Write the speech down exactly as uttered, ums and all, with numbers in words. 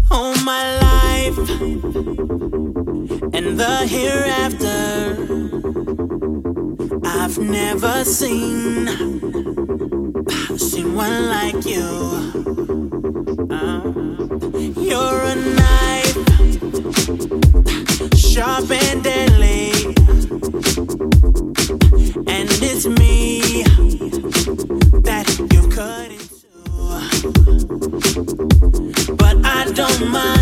All my life and the hereafter, I've never seen seen one like you. Uh, you're a knife, sharp and deadly, and it's me that you cut into. But I don't mind.